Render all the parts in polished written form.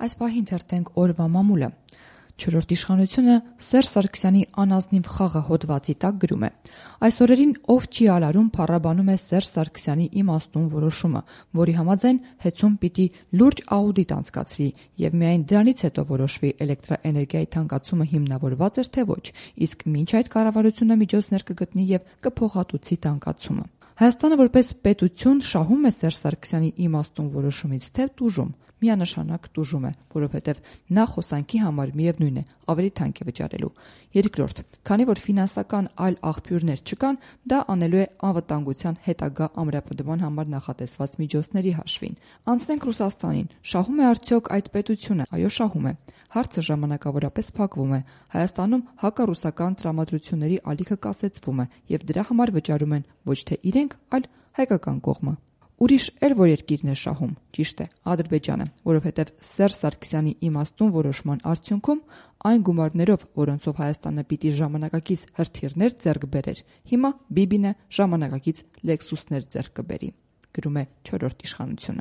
Այս պահին թերթենք օրվա մամուլը։ Չորրորդ իշխանությունը Սերժ Սարգսյանի անազնիվ խաղը հոդվածի տակ գրում է. այս օրերին ով չի ալարում փառաբանում է Սերժ Սարգսյանի իմաստուն որոշումը, որի համաձայն հեծում պիտի լուրջ աուդիտ անցկացվի եւ միայն դրանից հետո որոշվի էլեկտրաէներգիայի թանկացումը հիմնավորված էր թե ոչ, իսկ մինչ այդ կառավարությունը միջոցներ կգտնի եւ կփոխհատուցի թանկացումը։ Հայաստանը որպես պետություն շահում է Սերժ Սարգսյանի իմաստուն որոշումից թե տուժում։ Միանշանակ տուժում է, որովհետև նա խոսանքի համար միևնույն է, ավելի թանկ է վճարելու։ Երկրորդ, քանի որ ֆինանսական այլ աղբյուրներ չկան, դա անելու է անվտանգության հետագա ամրապնդման համար նախատեսված միջոցների հաշվին։ Անցնենք Ռուսաստանին։ Շահում է արդյոք այդ պետությունը։ Այո, շահում է։ Հարցը ժամանակավորապես փակվում է։ Հայաստանում հակառուսական տրամադրությունների ալիքը կասեցվում է եւ դրա համար վճարում են ոչ թե իրենք, այլ հայկական կողմը։ Ուրիշ էր որ երկիրն է շահում, ճիշտ է, Ադրբեջանը, որովհետև Սերժ Սարգսյանի իմաստուն որոշման արդյունքում այն գումարներով, որոնցով Հայաստանը պիտի ժամանակակից հրթիռներ ձեռք բերեր, հիմա Բիբին է ժամանակակից Լեքսուսներ ձեռք կբերի, գրում է չորրորդ իշխանությունը։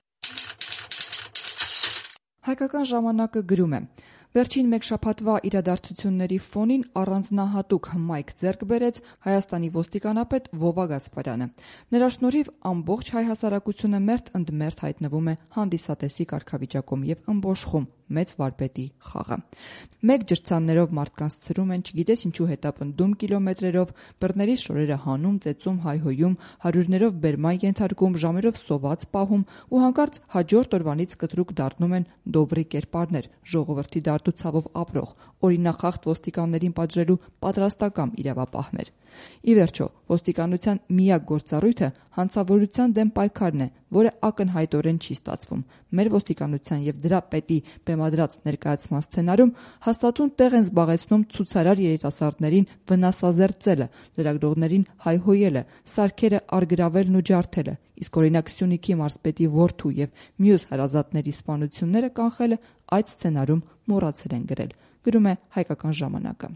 Հայկական ժամանակը գրում է. Վերջին մեկ շաբաթվա իրադարձությունների ֆոնին առանձնահատուկ հմայք ձեռք բերեց Հայաստանի ոստիկանապետ Վովա Գասպարյանը։ Նրա շնորհիվ ամբողջ հայ հասարակությունը մերթ ընդ մերթ հայտնվում է հանդիսատեսի կարգավիճակում եւ ըմբոշխում մեծ վարպետի խաղը։ Մեկ ջրցաններով մարդկանց ցրում են, չգիտես ինչու հետապնդում կիլոմետրերով, բռների շորերը հանում, ծեծում, հայհոյում, հարյուրներով բերման ենթարկում, ժամերով սոված պահում ու հանկարծ հաջորդ օրվանից կտրուկ դառնում են դոբրի կերպարներ, ժողովրդի դարդուցավով ապրող, օրինախախտ ոստիկաններին պատժելու պատրաստակամ իրավապահներ։ Ի վերջո, ոստիկանության միակ գործառույթը հանցավորության դեմ պայքարն է, որը ակնհայտորեն չի ստացվում։ Մեր ոստիկանության եւ դրա պետի բեմադրած ներկայացման սցենարում հաստատուն տեղ են զբաղեցնում ցուցարար երիտասարդներին վնասազերծելը, լրագրողներին հայհոյելը, սարքերը արգրավելն ու ջարդելը, իսկ օրինակ Սյունիքի մարզպետի որդու եւ մյուս հարազատների սպանությունները կանխելը այդ սցենարում մոռացել են գրել, գրում է Հայկական ժամանակը։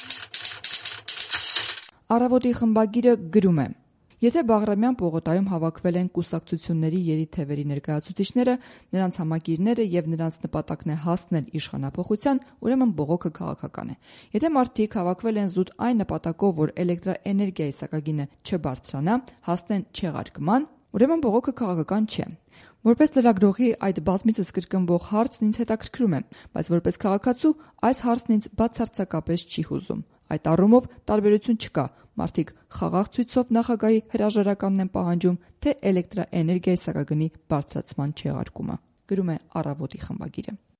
Առավոտի խմբագիրը գրում է. Եթե Բաղրամյան պողոտայում հավաքվել են կուսակցությունների երիթևերի ներկայացուցիչները, նրանց համակիրները եւ նրանց նպատակն է հասնել իշխանափոխության, ուրեմն բողոքը քաղաքական է։ Եթե մարդիկ հավաքվել են զուտ այն նպատակով, որ էլեկտրաէներգիայի սակագինը չբարձրանա, հասնեն չեղարկման, ուրեմն բողոքը քաղաքական չէ։ Որպես լրագրողի այդ բազմիցս կրկնվող հարցն ինձ հետաքրքրում է, բայց որպես քաղաքացու այս հարցն ինձ բացարձակապես չի հուզում։ Այդ առումով տարբերություն չկա։ Մարդիկ խաղաղ ցույցով նախագահի հրաժարականն են պահանջում, թե էլեկտրաէներգիայի սակագնի բարձրացման չեղարկումը, գրում է Առավոտի խմբագիրը։